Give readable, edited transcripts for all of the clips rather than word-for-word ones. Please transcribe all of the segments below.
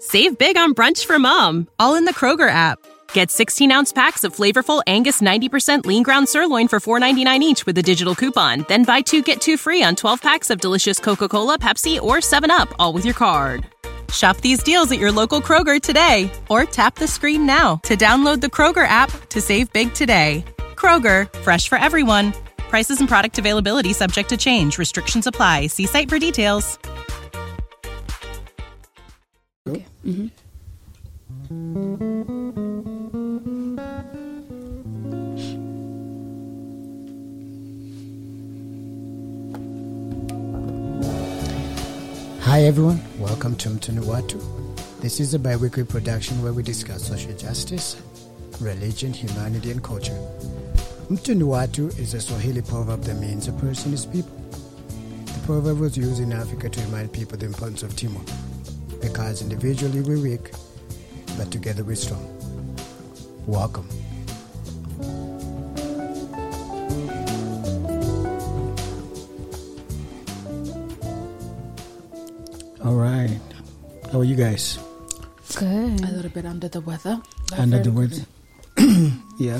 Save big on brunch for mom, all in the Kroger app. Get 16-ounce packs of flavorful Angus 90% lean ground sirloin for $4.99 each with a digital coupon. Then buy 2, get 2 free on 12 packs of delicious Coca-Cola, Pepsi, or 7-Up, all with your card. Shop these deals at your local Kroger today, or tap the screen now to download the Kroger app to save big today. Kroger, fresh for everyone. Prices and product availability subject to change. Restrictions apply. See site for details. Okay. Mm-hmm. Hi everyone, welcome to Mtunuwatu. This is a bi-weekly production where we discuss social justice, religion, humanity, and culture. Mtunuwatu is a Swahili proverb that means a person is people. The proverb was used in Africa to remind people the importance of teamwork, because individually we're weak, but together we're strong. Welcome. All right. How are you guys? Good. A little bit under the weather. Under the weather. Yeah.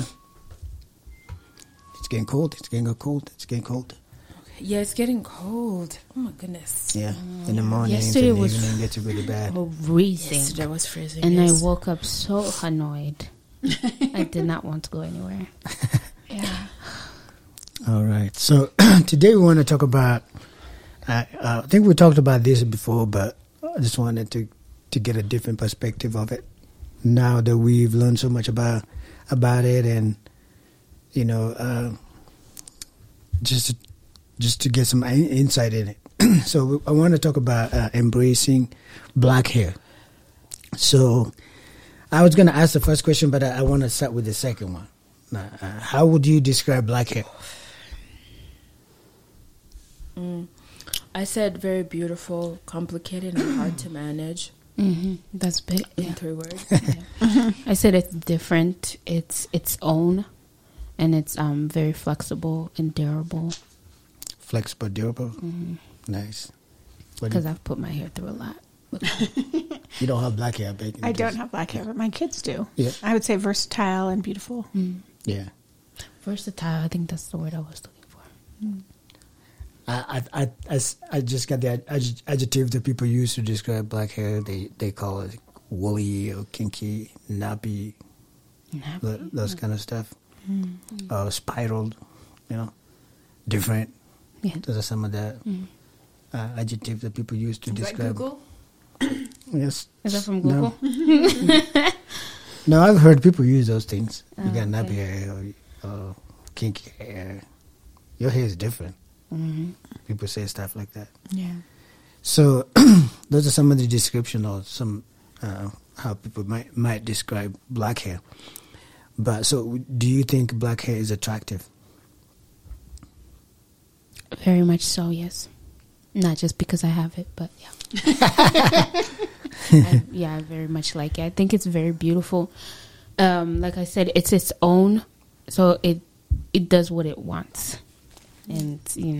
It's getting cold. It's getting cold. It's getting cold. Yeah, it's getting cold. Oh my goodness. Yeah. In the morning, Yesterday in the was evening, gets really bad. freezing. Yesterday was freezing. And yes. I woke up so annoyed. I did not want to go anywhere. Yeah. All right. So today we want to talk about, I think we talked about this before, but I just wanted to get a different perspective of it. Now that we've learned so much about it, and just to get some insight in it. So I want to talk about embracing black hair. So I was going to ask the first question, but I want to start with the second one. How would you describe black hair? I said very beautiful, complicated, and hard to manage. Mm-hmm. That's big. In 3 words. Yeah. I said it's different. It's its own, and it's very flexible and durable. Flexible, durable. Mm-hmm. Nice. Because I've put my hair through a lot. You don't have black hair, Bacon. I don't have black hair, but my kids do. Yeah. I would say versatile and beautiful. Mm. Yeah. Versatile. I think that's the word I was looking for. Mm. I just got the adjective that people use to describe black hair. They call it woolly or kinky, nappy, those kind of stuff. Spiraled, different. Yeah. Those are some of the adjectives that people use to describe. Google? Yes. Is that from Google? No, I've heard people use those things. You got okay. nappy hair or kinky hair. Your hair is different. Mm-hmm. People say stuff like that. Yeah. So those are some of the description or some how people might describe black hair. But so do you think black hair is attractive? Very much so, yes. Not just because I have it, but yeah. I very much like it. I think it's very beautiful. Like I said, it's its own, so it does what it wants. And,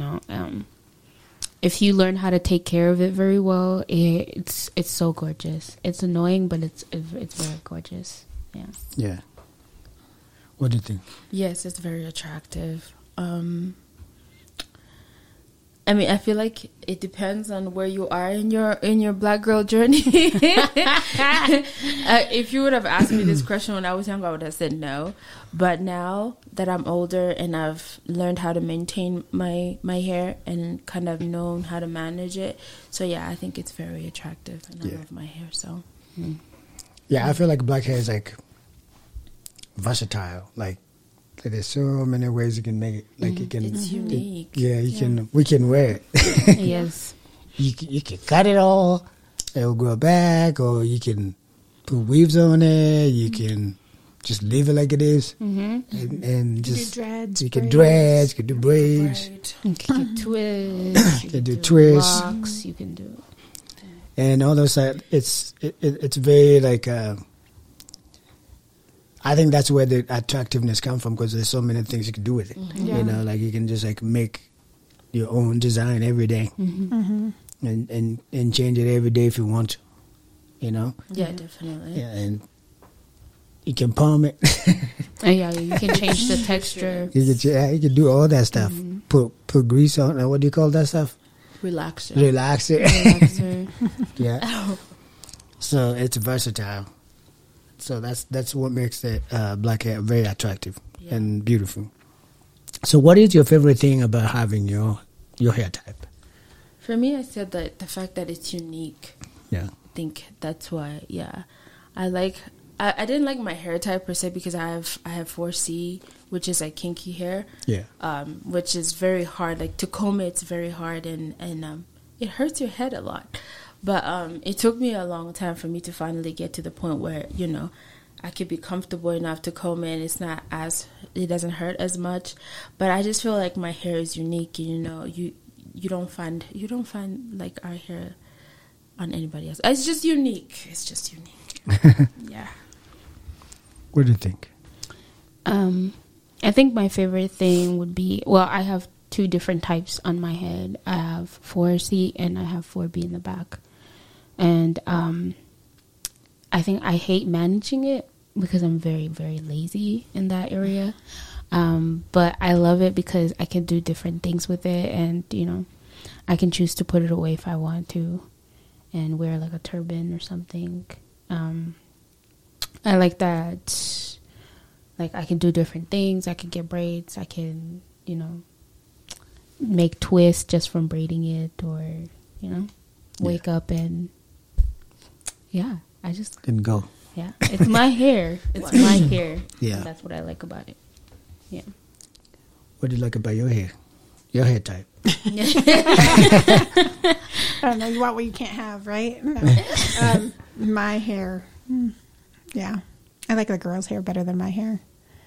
if you learn how to take care of it very well, it's so gorgeous. It's annoying, but it's very gorgeous. Yeah. Yeah. What do you think? Yes, it's very attractive. I feel like it depends on where you are in your black girl journey. If you would have asked me this question when I was young, I would have said no. But now that I'm older and I've learned how to maintain my hair and kind of known how to manage it, so yeah, I think it's very attractive, and I love my hair. So yeah, I feel like black hair is like versatile. Like there's so many ways you can make it. Like you can, it's unique. We can wear it. Yes. You can cut it all, it'll grow back, or you can put weaves on it. You can just leave it like it is, and just do dreads. You can dreads, you can do braids, You can do twists. You can do twists. Locks, you can do. And all those. It's very like. I think that's where the attractiveness comes from, because there's so many things you can do with it. Yeah. Like you can just like make your own design every day. And change it every day if you want to. you know. Yeah, definitely. Yeah, and you can palm it. Yeah, you can change the texture. You can do all that stuff. Put grease on. What do you call that stuff? Relaxer. Relax it. Relaxer. Yeah. So it's versatile. So that's what makes it black hair very attractive and beautiful. So what is your favorite thing about having your hair type? For me, I said that the fact that it's unique. Yeah. I think that's why. Yeah, I didn't like my hair type per se because I have 4C, which is like kinky hair. Yeah. Which is very hard. Like to comb it's very hard and it hurts your head a lot. But it took me a long time for me to finally get to the point where, you know, I could be comfortable enough to comb it. It doesn't hurt as much. But I just feel like my hair is unique. You know, you don't find like our hair on anybody else. It's just unique. Yeah. What do you think? I think my favorite thing would be, well, I have 2 different types on my head. I have 4C and I have 4B in the back. And I think I hate managing it because I'm very, very lazy in that area. But I love it because I can do different things with it. And, you know, I can choose to put it away if I want to and wear like a turban or something. I like that. Like, I can do different things. I can get braids. I can, you know, make twists just from braiding it, or, you know, wake up and, yeah, I just... And go. Yeah, it's my hair. It's my hair. Yeah. And that's what I like about it. Yeah. What do you like about your hair? Your hair type? I don't know. You want what you can't have, right? No. My hair. Yeah. I like the girl's hair better than my hair.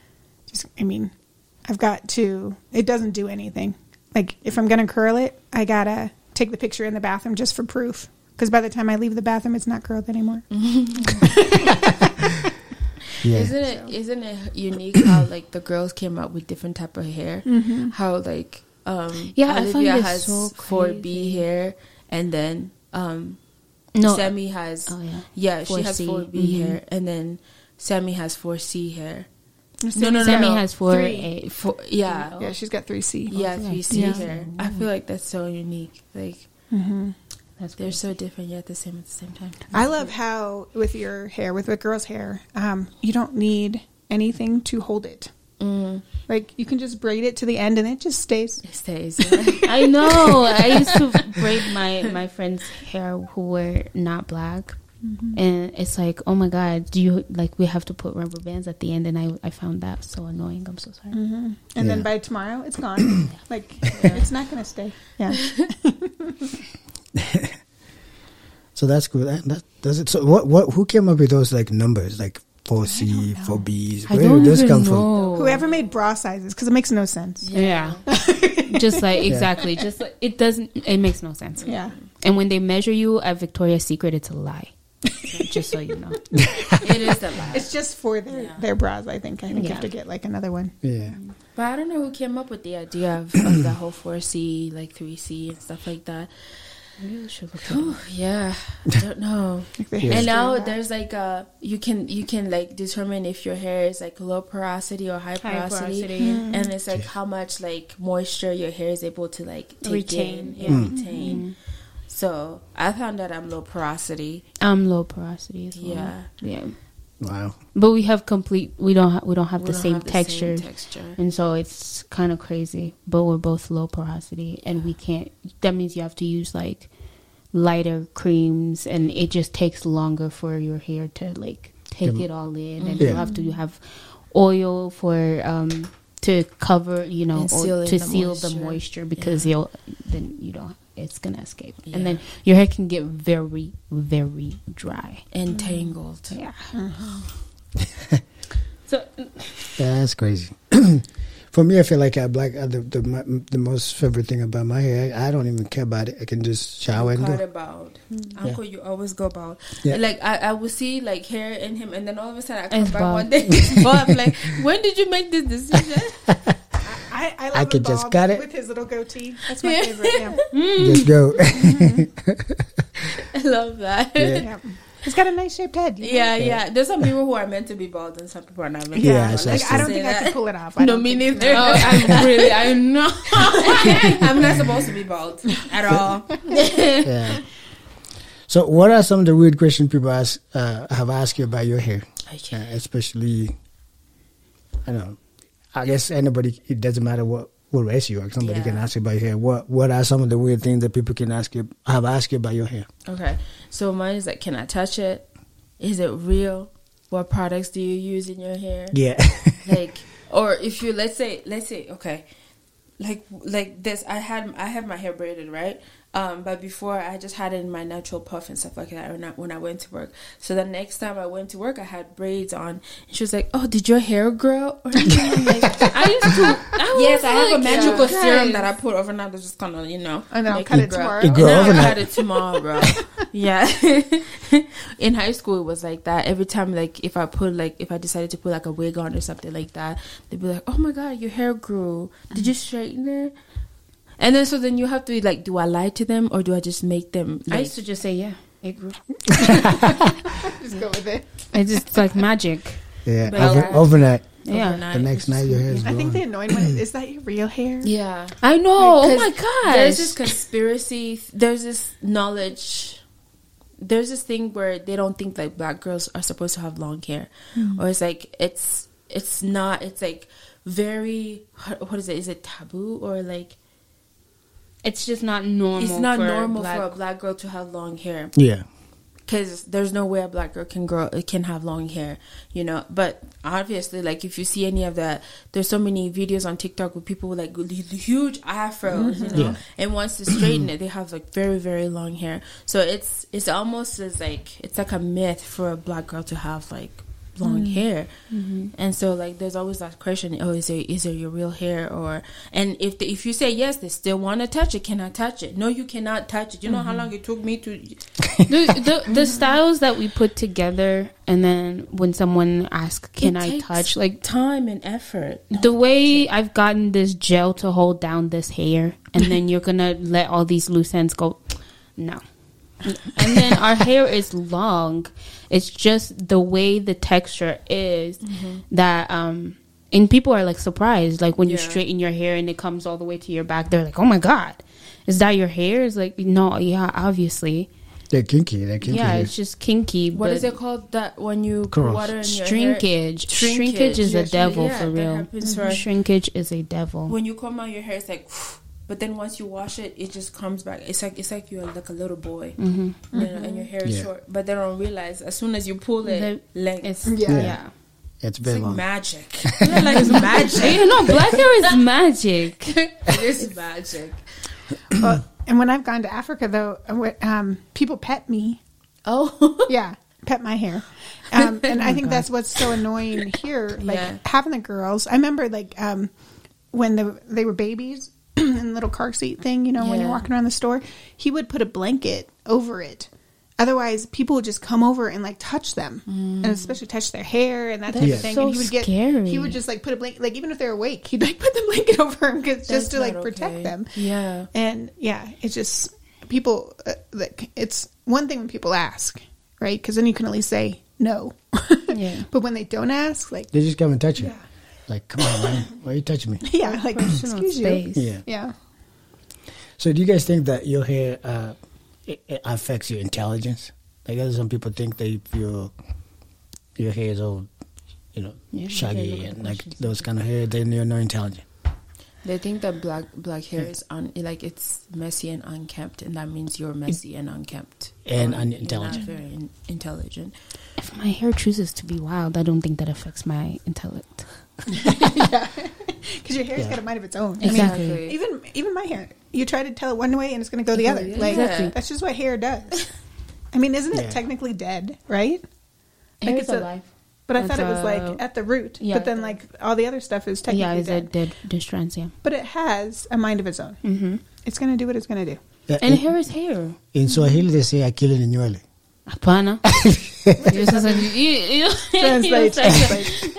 I've got to, it doesn't do anything. Like, if I'm going to curl it, I got to take the picture in the bathroom just for proof. Because by the time I leave the bathroom, it's not curled anymore. Yeah. Isn't it unique how, like, the girls came up with different type of hair? Mm-hmm. How, like, yeah, Olivia I find has so 4B hair, and then Sammy has she has 4B hair, and then Sammy has 4C hair. No. Sammy has 4A. Yeah. Yeah, she's got 3C. Yeah, 3C hair. I feel like that's so unique. Like, they're so different yet the same at the same time. I love how with your hair, with a girl's hair, you don't need anything to hold it. Like, you can just braid it to the end and it just stays. It stays. Yeah. I know. I used to braid my friends' hair who were not black. And it's like, oh my God, we have to put rubber bands at the end, and I found that so annoying. I'm so sorry. And then by tomorrow, it's gone. It's not going to stay. Yeah. So that's good. That does it. So who came up with those like numbers, like 4C, 4Bs? Where did those come from? Whoever made bra sizes, because it makes no sense. Yeah. Just like, exactly. Just like, it makes no sense. Yeah. And when they measure you at Victoria's Secret, it's a lie. Just so you know. It is a lie. It's just for their bras, I think. I think you have to get like another one. Yeah. But I don't know who came up with the idea of the whole 4C, like 3C and stuff like that. Maybe should look yeah, I don't know. And now there's like you can like determine if your hair is like low porosity or high porosity. And it's like how much like moisture your hair is able to like retain. Retain. So I found that I'm low porosity. I'm low porosity as well. Yeah. Yeah. Wow. But we have we don't have the same texture. Texture. And so it's kind of crazy. But we're both low porosity, and we can't. That means you have to use like lighter creams, and it just takes longer for your hair to like take it all in, and you have to have oil for to cover, you know, or to seal the moisture because then you don't. It's gonna escape, and then your hair can get very, very dry and tangled. Yeah. So that's crazy. For me, I feel like the most favorite thing about my hair, I don't even care about it. I can just shower and go. About Uncle, you always go about. Yeah. Like I will see like hair in him, and then all of a sudden I come back one day. I'm like, when did you make this decision? I could just cut it with his little goatee. That's my favorite. Yeah. Just go. I love that. Yeah. He's got a nice shaped head. Yeah. There's some people who are meant to be bald and some people are not meant to be Yeah, bald. it's Like, I don't say think I that. could pull it off. No, me neither. I'm not. I'm not supposed to be bald at all. Yeah. So, what are some of the weird questions people have asked you about your hair? Especially, I don't know. I guess anybody. It doesn't matter what race you are. Somebody can ask you about your hair. What are some of the weird things that people can asked you about your hair? Okay, so mine is like, can I touch it? Is it real? What products do you use in your hair? Yeah. Like, or if you let's say okay, like this, I have my hair braided, right? But before I just had it in my natural puff and stuff like that when I went to work. So the next time I went to work, I had braids on, and she was like, "Oh, did your hair grow?" Or anything? Like, I have a magical serum that I put overnight that's just kind of, And then I'll cut it tomorrow. It grow and then overnight. I cut it tomorrow. Yeah. In high school, it was like that. Every time, like, if I decided to put like a wig on or something like that, they'd be like, "Oh my God, your hair grew. Did you straighten it?" And then you have to be like, do I lie to them or do I just make them? Like, I used to just say, yeah, it grew. Just go with it. It's just like magic. Yeah. But Overnight. Yeah. overnight. The next night, your hair is I think the growing. annoying one is that your real hair? Yeah. I know. Oh Because my gosh. There's this conspiracy. There's this knowledge. There's this thing where they don't think like black girls are supposed to have long hair, or it's like it's not. It's like very. What is it? Is it taboo or like? It's just not normal. It's not for normal black- for a black girl to have long hair. Yeah. Because there's no way a black girl can have long hair, you know. But obviously, like, if you see any of that, there's so many videos on TikTok with people with like huge afros, you know. Yeah. And once they straighten it, they have like very, very long hair. So it's almost as like it's like a myth for a black girl to have like long hair. And so like there's always that question, oh, is it your real hair? Or and if you say yes, they still want to touch it. Can I touch it? No, you cannot touch it. You know how long it took me to the styles that we put together, and then when someone asks, can It I takes touch, like time and effort. the way I've gotten this gel to hold down this hair, and then you're gonna let all these loose ends go. No. And then our hair is long. It's just the way the texture is that and people are like surprised, like when you straighten your hair and it comes all the way to your back, they're like, oh my God, is that your hair? It's like, no, yeah, obviously. They're kinky. Yeah, it's just kinky. What but is it called that when you put Curls. water in your hair? Shrinkage. Shrinkage is a devil, Yeah, for that real. happens for- Shrinkage is a devil. When you comb out your hair, it's like, but then once you wash it, it just comes back. It's like you're like a little boy, you know, and your hair is Yeah. short. But they don't realize as soon as you pull it, length. It's Yeah. It's It's very like long. magic. Yeah, like it's magic. You know, black hair is magic. It is magic. Well, and when I've gone to Africa, though, people pet me. Oh, Yeah, pet my hair. And I think that's what's so annoying here. Like Yeah. having the girls. I remember like when they were babies in the little car seat thing, you know, when you're Yeah. walking around the store, he would put a blanket over it. Otherwise, people would just come over and like touch them, and especially touch their hair and that type That's of thing. so and he would scary. he would just like put a blanket, like even if they're awake, he'd like put the blanket over them just That's to like not protect okay. them. Yeah. And yeah, it's just people. Like it's one thing when people ask, right? Because then you can at least say no. Yeah. But when they don't ask, like They just come and touch you. Yeah. Like, come on, man. Why are you touching me? yeah, like Personal excuse you. space. Yeah. Yeah. So do you guys think that your hair it affects your intelligence? Like, some people think that if your hair is all, you know, Yeah, shaggy okay, and like those kind of hair, then you're not intelligent. They think that black hair is like it's messy and unkempt, and that means you're messy and unkempt And Or unintelligent. You're not very intelligent. If my hair chooses to be wild, I don't think that affects my intellect. Because your hair's got a mind of its own. Exactly. I mean, even my hair, you try to tell it one way and it's going to go the other. yeah. Like Exactly. that's just what hair does. I mean, isn't it Yeah. technically dead, right? Hair Like is it's a- alive. But I It's thought it was like at the root. yeah. But then like all the other stuff is technically Yeah, it's a dead. dead strands, yeah. But it has a mind of its own. Mm-hmm. It's going to do what it's going to do. And hair is hair. In Swahili, they say akili ni nywele. Hapana. Translate.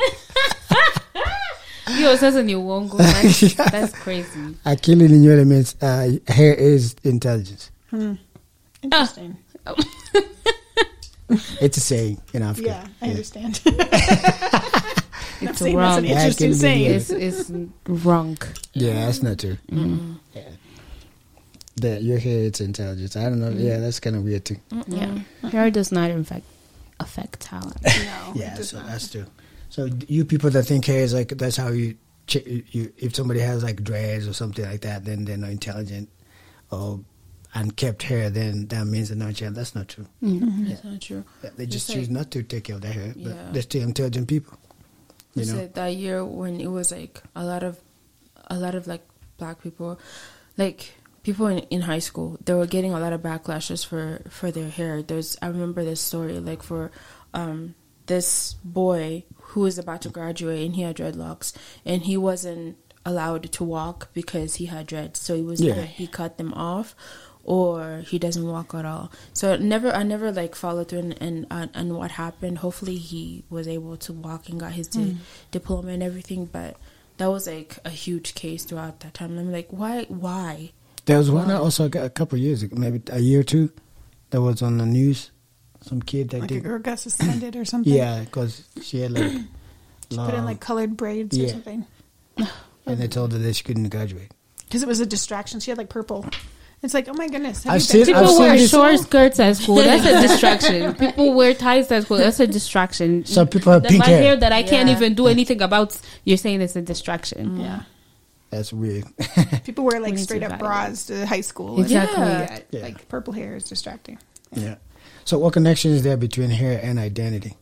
Hiyo sasa ni uongo. That's crazy. Akili ni nywele means hair is intelligence. Interesting. It's a saying in Africa. Yeah, I understand. It's saying wrong. that's an Yeah, I interesting can saying. believe It's wrong. Yeah, that's not true. Yeah. That your hair, it's intelligence. I don't know. Yeah, that's kind of weird too. Yeah, hair does not affect talent. No, Yeah, it does so not. that's true. So you people that think hair is like, that's how you if somebody has like dreads or something like that, then they're not intelligent, or unkept hair, then that means they're not intelligent. That's not true. That's not true. Yeah, they just Just choose like- not to take care of their hair, but Yeah. they're still intelligent people. You Just know? like that year when it was like a lot of like black people, like people in high school, they were getting a lot of backlashes for their hair. I remember this story, like for this boy who was about to graduate and he had dreadlocks and he wasn't allowed to walk because he had dreads. So it was Yeah. either he cut them off or he doesn't walk at all. So I never like followed through and what happened. Hopefully he was able to walk and got his diploma and everything, but that was like a huge case throughout that time. And I'm like, why? There was one also a couple of years ago, maybe a year or two, that was on the news. Some kid that Like a did. girl got suspended or something. Yeah, because she had like. She put in like colored braids or Yeah. something. and they told her that she couldn't graduate. Because it was a distraction. She had like purple. It's like, oh my goodness. have I've you seen- been- I've People seen wear this- short skirts at school. That's a distraction. People wear ties at school. That's a distraction. Some people have pink my hair. hair that I can't Yeah. even do anything about. You're saying it's a distraction. Yeah. That's weird. People wear like We need straight to up evaluate. bras to high school. and- Exactly. Yeah. Yeah. Like purple hair is distracting. Yeah. So what connection is there between hair and identity?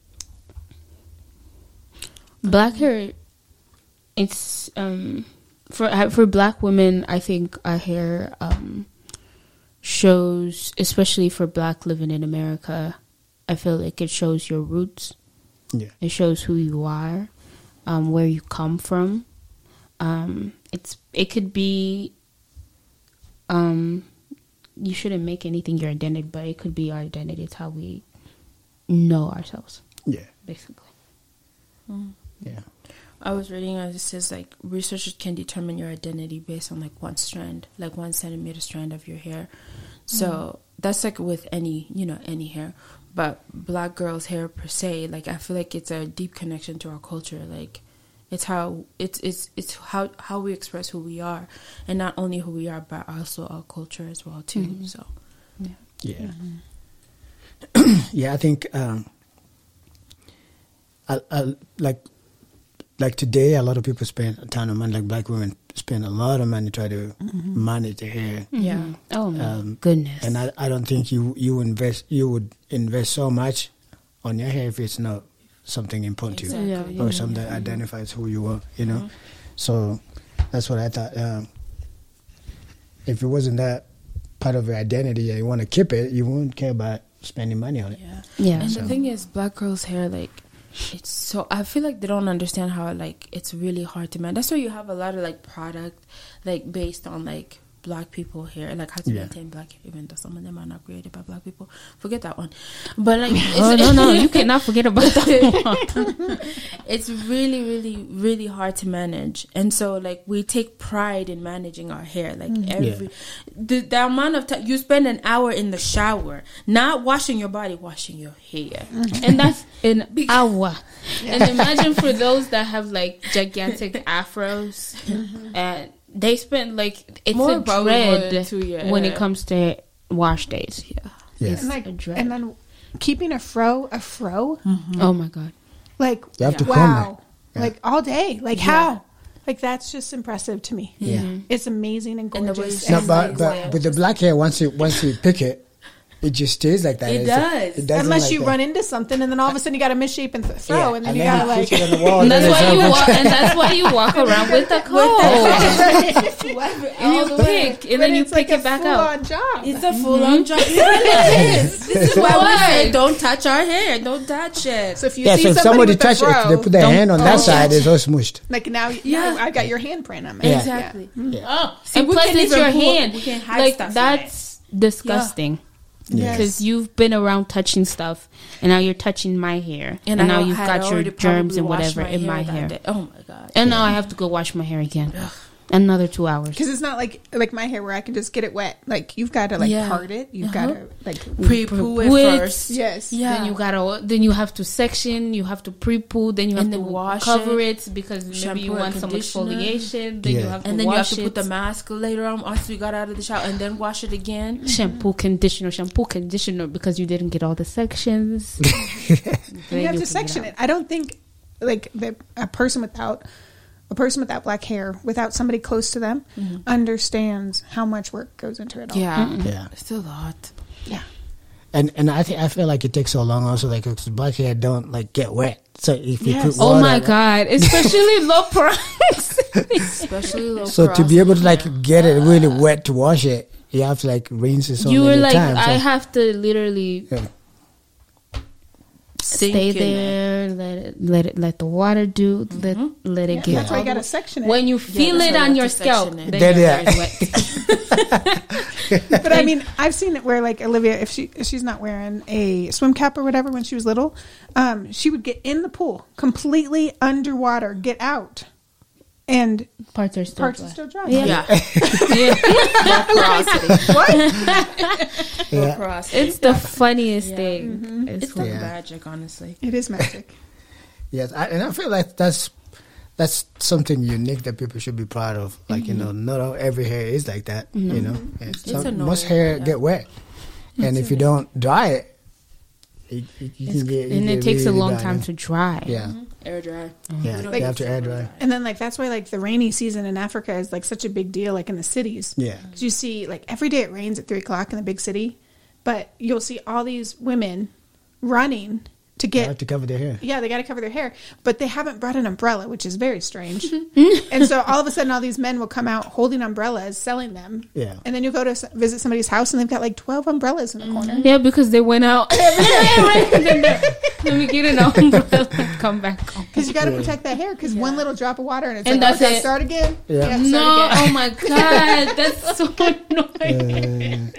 Black hair, it's for black women. I think our hair shows, especially for black living in America. I feel like it shows your roots. Yeah. It shows who you are, where you come from. It could be. You shouldn't make anything your identity, but it could be our identity. It's how we know ourselves, Yeah. basically. Yeah. I was reading it says like researchers can determine your identity based on like one strand, like 1 centimeter strand of your hair. So that's like with any hair, but black girls' hair per se, like I feel like it's a deep connection to our culture. Like it's how how we express who we are, and not only who we are, but also our culture as well too. So Yeah. Yeah, I think I like today, a lot of people spend a ton of money, like black women spend a lot of money to try to manage their hair. yeah, Oh my goodness! And I don't think you would invest so much on your hair if it's not something important to you, Exactly. or something that identifies who you are, you know. So that's what I thought. If it wasn't that part of your identity and you want to keep it, you wouldn't care about spending money on it. yeah. Yeah. And the thing is, black girls' hair, like, it's so, I feel like they don't understand how, like, it's really hard to manage. That's why you have a lot of, like, product, like, based on, like, black people hair, like, how to Yeah. maintain black hair, even though some of them are not created by black people. Forget that one. But, like, Oh no, you cannot forget about that one. it's really, really, really hard to manage. And so, like, we take pride in managing our hair. Like, the amount of time you spend an hour in the shower, not washing your body, washing your hair. And that's an hour. And imagine for those that have like gigantic afros, and they spend like it's More a probably more than dread 2 years. when it comes to wash days. Yeah. Yeah. It's And like, a dread. and then keeping a fro, Oh my god! like You have to comb wow, that. Yeah. like all day, like how, like that's just impressive to me. Yeah. It's amazing and And the way gorgeous. you No, and, but like, with the black hair, once you pick it, it just stays like that. It does. doesn't unless like you that. run into something and then all of a sudden you got a misshapen throw, Yeah, and then you gotta like push it on the wall. And that's then why it's you over. walk. And that's why you walk around with the comb all the way, and then you it's pick like it back a up. full-on job. It's a full-on job. It really is. This is why we say don't touch our hair. Don't touch it. So if you Yeah, see so if somebody somebody with touch a it, fro, if they put their hand on that side, it's all smooshed. like now, Yeah. I got your handprint on it. Yeah. Exactly. Oh, See, and we plus can it's even your pull- hand. we can hide Like stuff in that's disgusting. Yes. Because you've been around touching stuff, and now you're touching my hair, and now you've got your germs and whatever in my hair, Oh my god. and now I have to go wash my hair again. Another 2 hours. Because it's not like my hair where I can just get it wet. Like you've got to like part it. You've got to like pre-poo it first. Yes. Yeah. Then you have to section. You have to pre-poo. Then you have to wash cover it because shampoo maybe you want some exfoliation. Then you have to and then wash you have to put the mask later on after you got out of the shower, and then wash it again. Shampoo, conditioner, because you didn't get all the sections. You have to section it. I don't think like a person without black hair, without somebody close to them, understands how much work goes into it all. Yeah. It's a lot. Yeah. And I feel like it takes so long also, like, because black hair don't like get wet. So if you put water, oh my god, especially low price. Especially low so to be able to like get it really wet to wash it, you have to like rinse it so you were many like, times. I have to literally Sink stay in there, let the water let it get. That's why you got to section it. When you feel it on your scalp, then your hair is wet. But I mean, I've seen it where like Olivia, if she's not wearing a swim cap or whatever when she was little, she would get in the pool completely underwater, get out, and parts are still dry. Yeah. What? It's the funniest thing. It's like magic, honestly. It is magic. Yes, and I feel like that's something unique that people should be proud of. Like, you know, not all, every hair is like that. You know, most hair get wet, and if you don't dry it, you can get. It takes really a long bad. time to dry. Yeah, Air dry. yeah, you have to air dry. And then like that's why like the rainy season in Africa is like such a big deal, like in the cities. Yeah, because you see like every day it rains at 3:00 in the big city, but you'll see all these women running to they get have to cover their hair. Yeah, they got to cover their hair, but they haven't brought an umbrella, which is very strange. And so all of a sudden, all these men will come out holding umbrellas, selling them. Yeah. And then you go to visit somebody's house, and they've got like 12 umbrellas in the corner. Yeah, because they went out. Let me get an umbrella and come back home. Because you got to protect that hair, because one little drop of water, and it's And like, that's okay, it. start again. Yeah. No, oh my god, that's so annoying.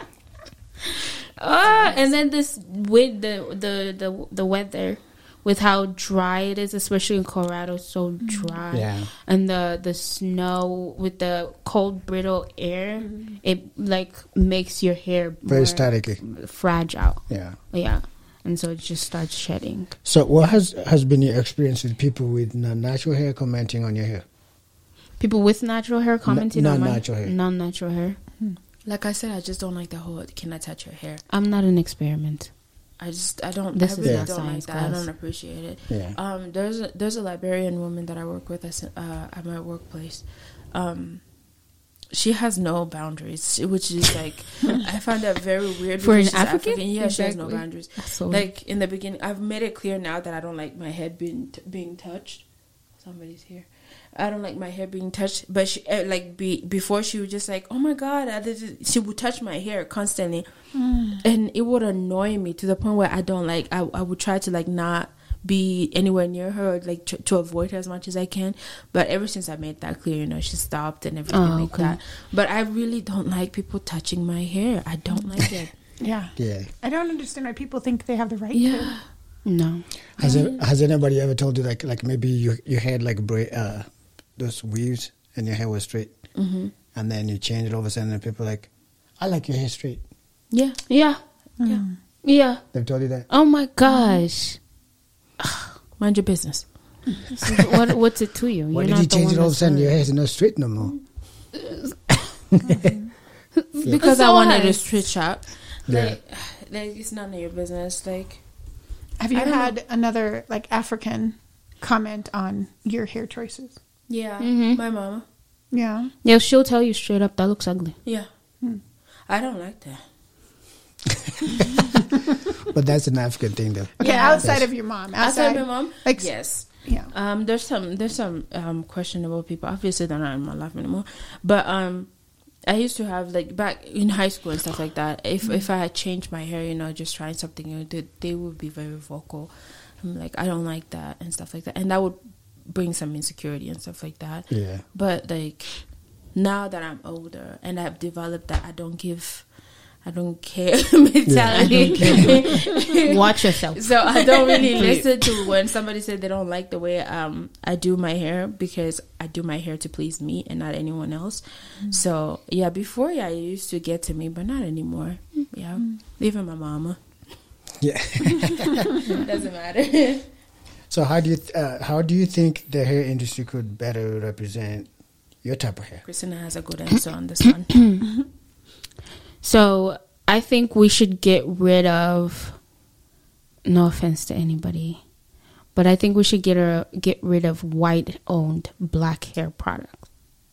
And then this with the weather, with how dry it is, especially in Colorado, it's so dry. Yeah. And the snow with the cold, brittle air, it like makes your hair Very more staticky. fragile. Yeah. Yeah. And so it just starts shedding. So, what has been your experience with people with natural hair commenting on your hair? People with natural hair commenting on my non-natural hair. non-natural hair. Like I said, I just don't like the whole "can I touch your hair?" I'm not an experiment. I don't. This I is really not don't like science that. I class. don't appreciate it. Yeah. There's a Liberian woman that I work with at my workplace. She has no boundaries, which is like I find that very weird. For because an she's African? Yeah, she has no Exactly. boundaries. So- Like in the beginning, I've made it clear now that I don't like my head being touched. Somebody's here. I don't like my hair being touched, but she before she was just like, oh my god, she would touch my hair constantly, and it would annoy me to the point where I don't like. I would try to like not be anywhere near her, or like to avoid her as much as I can. But ever since I made that clear, she stopped and everything like that. But I really don't like people touching my hair. I don't like it. Yeah. Yeah. I don't understand why people think they have the right Yeah. to. No. Has anybody ever told you like maybe you had like those weaves and your hair was straight, and then you change it all of a sudden and people are like, I like your hair straight. Yeah. Yeah. Yeah. Yeah. They've told you that? Oh my gosh. Mind your business. What's it to you? Why You're did not you the change one it all of a that's sudden? doing Your it. hair is not straight no more. Because I So wanted to nice. switch out. Yeah. Like it's none of your business. Like Have you I don't had another like African comment on your hair choices? yeah, my mama. Yeah. Yeah, she'll tell you straight up, that looks ugly. Yeah, I don't like that. But that's an African thing though. Yeah, outside of your mom. Outside my mom, Like, yes. Yeah. There's some questionable people. Obviously, they're not in my life anymore. But I used to have like back in high school and stuff like that. If I had changed my hair, just trying something new, they would be very vocal. I'm like, I don't like that and stuff like that, and that would bring some insecurity and stuff like that. Yeah. But like now that I'm older and I've developed that, I don't give I don't care mentality. Watch yourself. So I don't really listen to when somebody said they don't like the way I do my hair, because I do my hair to please me and not anyone else. So yeah, before it used to get to me, but not anymore. Yeah, even my mama. Yeah. Doesn't matter. So how do you think the hair industry could better represent your type of hair? Christina has a good answer on this one. So I think we should get rid of, no offense to anybody, but I think we should get rid of white-owned black hair products.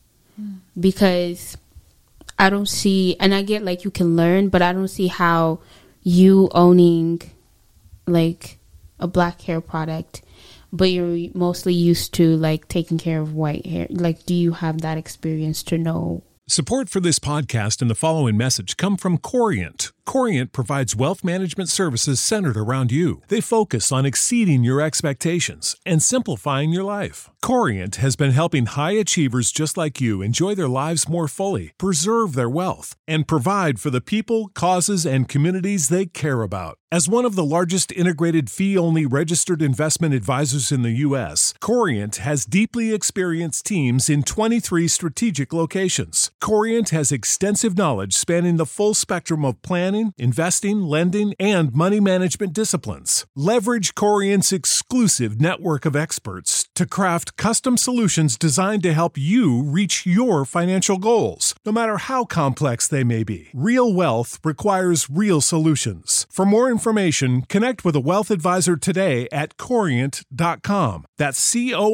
Because I don't see, and I get like you can learn, but I don't see how you owning like a black hair product, but you're mostly used to like taking care of white hair. Like, do you have that experience to know? Support for this podcast and the following message come from Corient. Corient provides wealth management services centered around you. They focus on exceeding your expectations and simplifying your life. Corient has been helping high achievers just like you enjoy their lives more fully, preserve their wealth, and provide for the people, causes, and communities they care about. As one of the largest integrated fee-only registered investment advisors in the U.S., Corient has deeply experienced teams in 23 strategic locations. Corient has extensive knowledge spanning the full spectrum of planning, investing, lending, and money management disciplines. Leverage Corient's exclusive network of experts to craft custom solutions designed to help you reach your financial goals, no matter how complex they may be. Real wealth requires real solutions. For more information, connect with a wealth advisor today at Corient.com. That's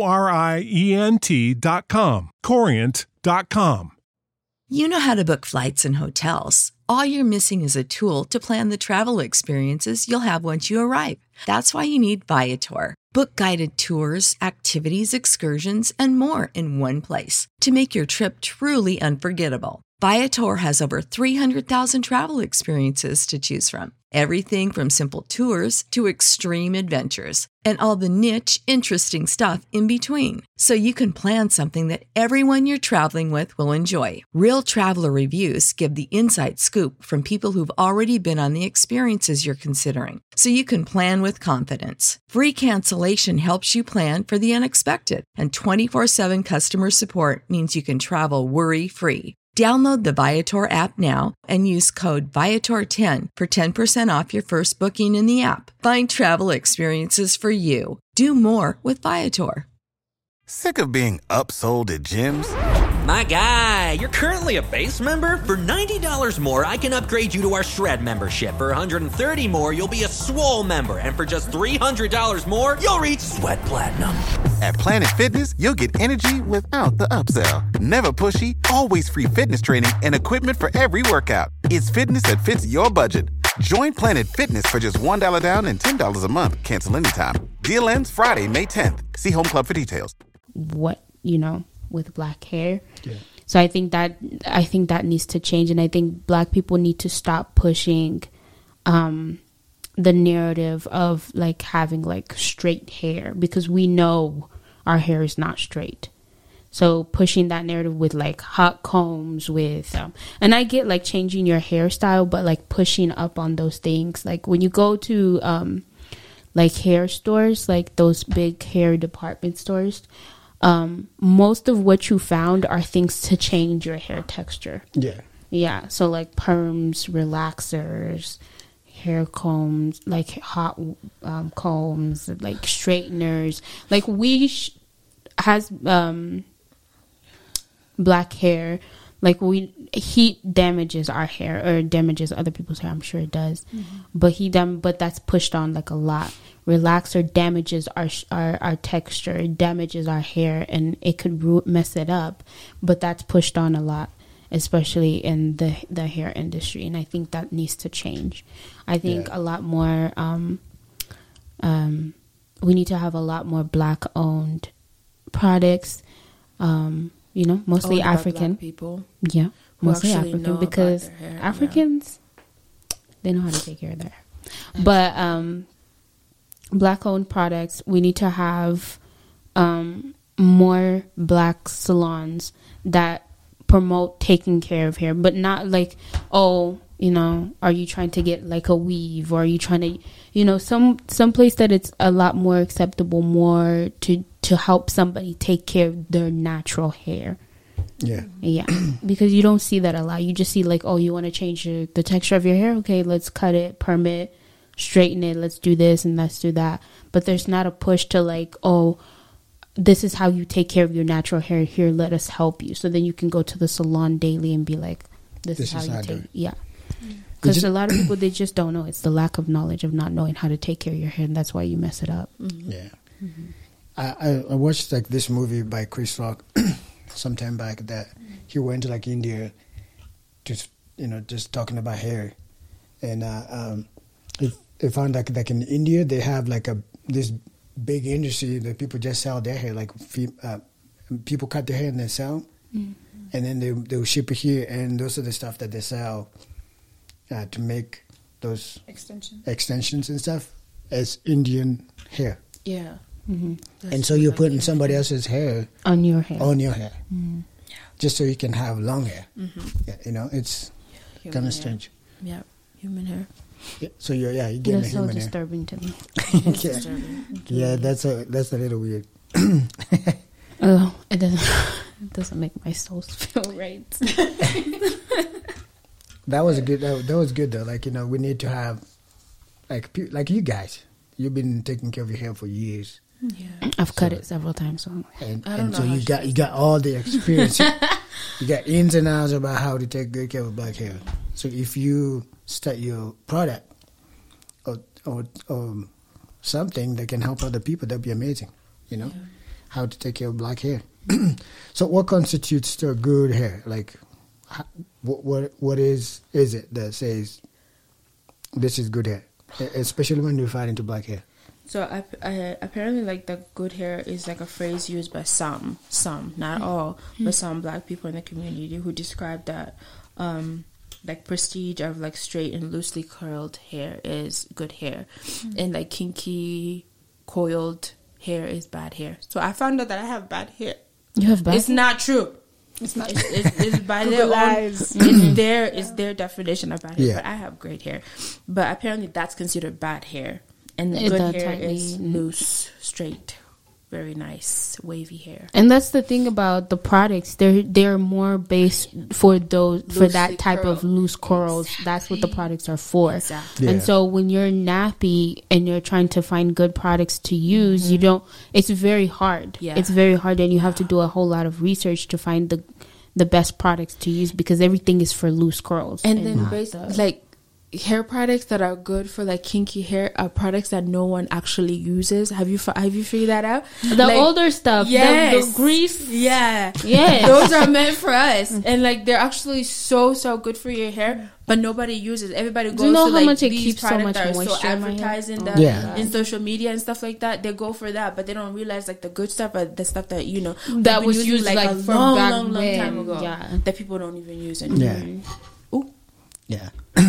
Corient.com. Corient.com. You know how to book flights and hotels. All you're missing is a tool to plan the travel experiences you'll have once you arrive. That's why you need Viator. Book guided tours, activities, excursions, and more in one place to make your trip truly unforgettable. Viator has over 300,000 travel experiences to choose from. Everything from simple tours to extreme adventures and all the niche, interesting stuff in between. So you can plan something that everyone you're traveling with will enjoy. Real traveler reviews give the inside scoop from people who've already been on the experiences you're considering. So you can plan with confidence. Free cancellation helps you plan for the unexpected. And 24/7 customer support means you can travel worry-free. Download the Viator app now and use code Viator10 for 10% off your first booking in the app. Find travel experiences for you. Do more with Viator. Sick of being upsold at gyms? My guy, you're currently a base member. For $90 more, I can upgrade you to our Shred membership. For $130 more, you'll be a Swole member. And for just $300 more, you'll reach Sweat Platinum. At Planet Fitness, you'll get energy without the upsell. Never pushy, always free fitness training and equipment for every workout. It's fitness that fits your budget. Join Planet Fitness for just $1 down and $10 a month. Cancel anytime. Deal ends Friday, May 10th. See Home Club for details. What, with black hair. Yeah. So I think that needs to change, and I think black people need to stop pushing the narrative of like having like straight hair, because we know our hair is not straight. So pushing that narrative with like hot combs with and I get like changing your hairstyle, but like pushing up on those things, like when you go to like hair stores, like those big hair department stores, most of what you found are things to change your hair texture. Yeah, so like perms, relaxers, hair combs, like hot combs, like straighteners. Like has black hair, like heat damages our hair, or damages other people's hair. I'm sure it does. Mm-hmm. But that's pushed on like a lot. Relaxer damages our texture, it damages our hair, and it could mess it up. But that's pushed on a lot, especially in the hair industry, and I think that needs to change. I think a lot more. We need to have a lot more black-owned products. Mostly African people. Yeah, mostly African, because Africans, they know how to take care of their hair. But black-owned products, we need to have more black salons that promote taking care of hair, but not like, You know, are you trying to get like a weave, or are you trying to, you know, some place that it's a lot more acceptable, more to help somebody take care of their natural hair. Yeah, because you don't see that a lot. You just see like, oh, you want to change the texture of your hair? Okay, let's cut it, perm it, straighten it. Let's do this and let's do that. But there's not a push to like, oh, this is how you take care of your natural hair. Here, let us help you. So then you can go to the salon daily and be like, this is how you take. Yeah, because a lot of people, they just don't know. It's the lack of knowledge of not knowing how to take care of your hair, and that's why you mess it up. Yeah. I watched like this movie by Chris Rock sometime back that he went to like India, just talking about hair, and they found like in India they have like this big industry that people just sell their hair, like people cut their hair and they sell, and then they'll ship it here, and those are the stuff that they sell to make those extensions and stuff as Indian hair. Yeah. And so you're putting somebody else's hair on your hair, just so you can have long hair. Yeah, it's kind of strange. Yeah, human hair. Yeah, so you're getting that's a human so disturbing to me. Yeah, that's a little weird. Oh, it doesn't make my soul feel right. That was good though. Like, we need to have like you guys. You've been taking care of your hair for years. Yeah, I've cut it several times. And so you got all the experience. You got ins and outs about how to take good care of black hair. So if you start your product or something that can help other people, that'd be amazing. How to take care of black hair. So what constitutes still good hair? Like, what is it that says this is good hair? Especially when you fight into black hair. So apparently, like, the good hair is like a phrase used by some, not all, but some black people in the community who describe that, like, prestige of like straight and loosely curled hair is good hair, and like kinky, coiled hair is bad hair. So I found out that I have bad hair. You have bad? It's not true. It's not. It's by their own. It's their definition of bad hair. But I have great hair. But apparently that's considered bad hair, and the good hair is loose, straight, very nice, wavy hair. And that's the thing about the products. They're more based for that type of loose curls. Exactly. That's what the products are for. Exactly. And so when you're nappy and you're trying to find good products to use, it's very hard. Yeah. It's very hard, and you have to do a whole lot of research to find the best products to use, because everything is for loose curls. And then like hair products that are good for like kinky hair are products that no one actually uses. Have you figured that out? The older stuff, the grease, those are meant for us, and like they're actually so good for your hair, but nobody uses. Everybody goes to like these products that are so advertised in social media and stuff like that. They go for that, but they don't realize like the good stuff, or the stuff that that was used like a long time ago that people don't even use anymore. Yeah.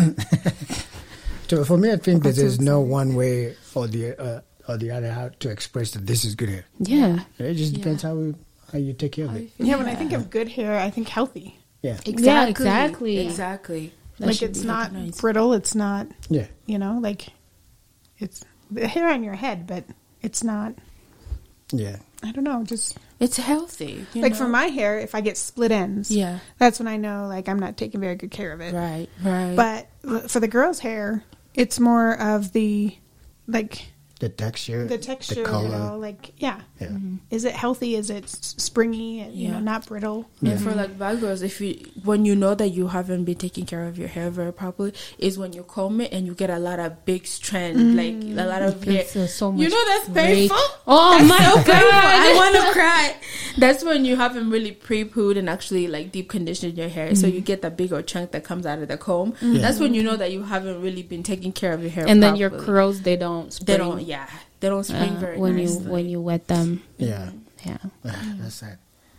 So for me, I think that there's no one way or the other how to express that this is good hair. Yeah. It just depends how you take care of it. Yeah, when I think of good hair, I think healthy. Yeah. Exactly. Like, it's not brittle. It's not. Yeah. Like, it's the hair on your head, but it's not. Yeah. I don't know. Just it's healthy. Like for my hair, if I get split ends, that's when I know like I'm not taking very good care of it. Right. But for the girls' hair, it's more of the like the texture, the color. Is it healthy? Is it springy? Not brittle. And for like black girls, when you know that you haven't been taking care of your hair very properly, is when you comb it and you get a lot of big strand, like a lot of hair. So much that's painful. Oh my God! I want to cry. That's when you haven't really pre-pooed and actually like deep conditioned your hair, so you get that bigger chunk that comes out of the comb. That's when you know that you haven't really been taking care of your hair. And properly. then your curls, they don't spring. They don't spring very when nicely. when you wet them. Yeah. That's sad.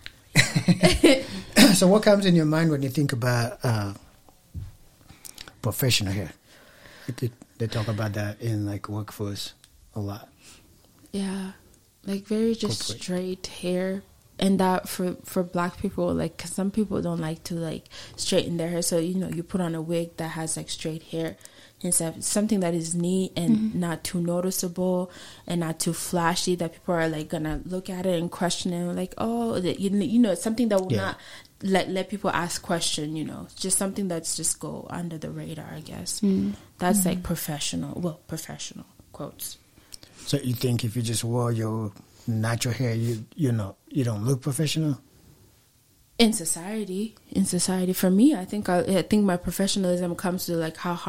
So what comes in your mind when you think about professional hair? They talk about that in like workforce a lot. Yeah, like very just straight hair, and that for black people, like, because some people don't like to like straighten their hair, so you put on a wig that has like straight hair instead of something that is neat and not too noticeable and not too flashy that people are like gonna look at it and question it, like, oh, it's something that will not let people ask question, just something that's just go under the radar, I guess. That's like professional quotes. So you think if you just wore your natural hair, you don't look professional? In society, for me, I think my professionalism comes to like how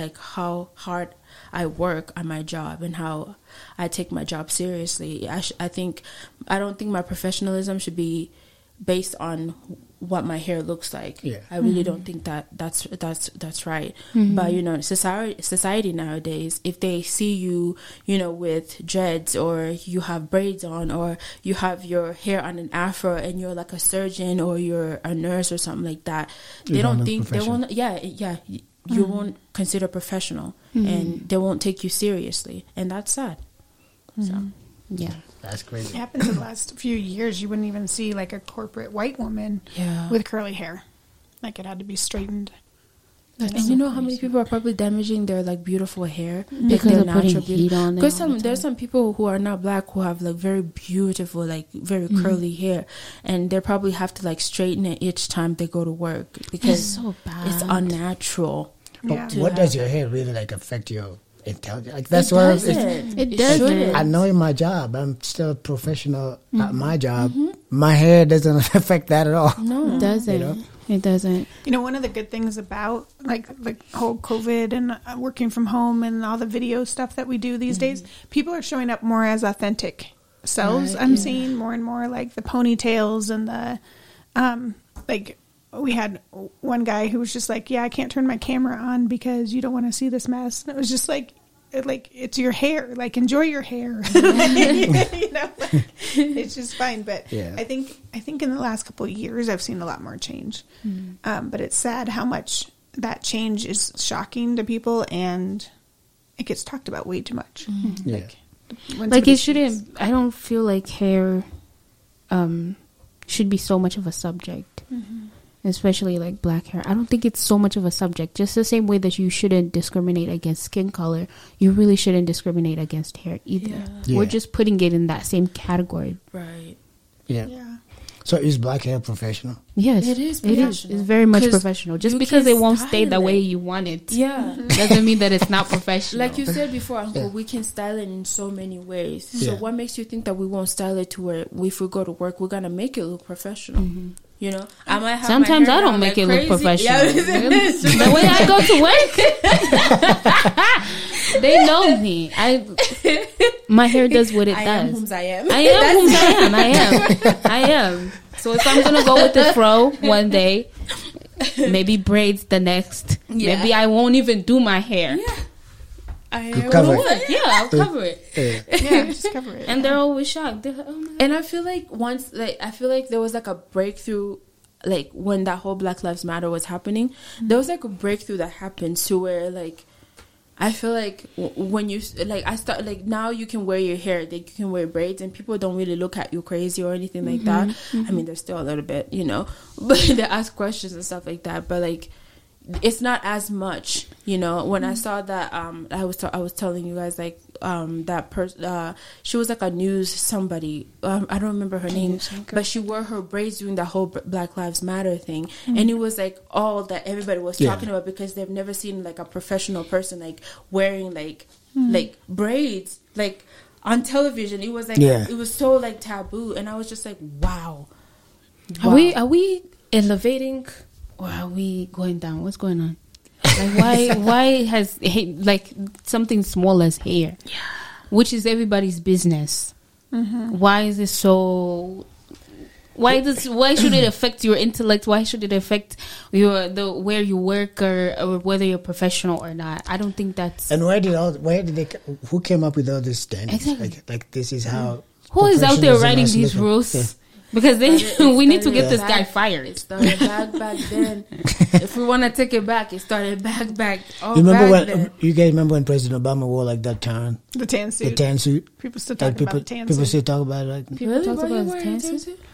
hard I work on my job and how I take my job seriously. I don't think my professionalism should be based on what my hair looks like. Yeah. I really don't think that's right. But society nowadays, if they see you, with dreads or you have braids on or you have your hair on an afro and you're like a surgeon or you're a nurse or something like that, they don't think they won't. You won't consider professional and they won't take you seriously, and that's sad. So. Yeah, that's crazy. It happens in the last few years. You wouldn't even see like a corporate white woman with curly hair. Like it had to be straightened. And how many people are probably damaging their like beautiful hair because of putting heat on it. Because there's some people who are not black who have like very beautiful, like very curly hair, and they probably have to like straighten it each time they go to work because it's so bad. It's unnatural. But what does your hair really like affect your intelligence? Like that's what it doesn't. I know in my job, I'm still a professional at my job. My hair doesn't affect that at all. No, it doesn't. It doesn't. One of the good things about like the whole COVID and working from home and all the video stuff that we do these days, people are showing up more as authentic selves. I'm seeing more and more like the ponytails and the like. We had one guy who was just like, I can't turn my camera on because you don't want to see this mess. And it was just like it's your hair. Like, enjoy your hair. It's just fine. But I think in the last couple of years, I've seen a lot more change. But it's sad how much that change is shocking to people, and it gets talked about way too much. Like it shouldn't. I don't feel like hair should be so much of a subject. Especially like black hair. I don't think it's so much of a subject. Just the same way that you shouldn't discriminate against skin color, you really shouldn't discriminate against hair either. We're just putting it in that same category. Right. Yeah. So is black hair professional? Yes. It is professional. It's very much professional. Just because it won't stay the way you want it. Yeah. Doesn't mean that it's not professional. Like you said before, Uncle, we can style it in so many ways. So what makes you think that we won't style it to where if we go to work, we're going to make it look professional? I might have sometimes I don't make it look professional. The way I go to work, they know me. My hair does what it does. I am whom I am. I am. So if I'm gonna go with the fro one day, maybe braids the next. Maybe I won't even do my hair. I'll cover it. Just cover it. And they're always shocked. They're like, oh my God. And I feel like there was like a breakthrough, like when that whole Black Lives Matter was happening. There was like a breakthrough that happened to where like I feel like when you like I start like now you can wear your hair, like you can wear braids, and people don't really look at you crazy or anything like that. I mean, there's still a little bit, but they ask questions and stuff like that. But like, it's not as much, when I saw that I was telling you guys like that person she was like a news somebody, I don't remember her name, but she wore her braids during the whole Black Lives Matter thing, and it was like all that everybody was talking about because they've never seen like a professional person like wearing like braids like on television. It was like it was so like taboo, and I was just like, wow. Are we elevating? Or are we going down? What's going on? Like why has like something small as hair, which is everybody's business? Why is it so? Why should it affect your intellect? Why should it affect where you work or whether you're professional or not? I don't think that's. And who came up with all these standards? Exactly. Like this is how. Who is out there writing these rules? Yeah. Because we need to get this guy fired. It started back then. If we want to take it back, it started back. You guys remember when President Obama wore like that the tan suit? The tan suit. People still talk about the tan suit. People still talk about it. People talk about the tan suit.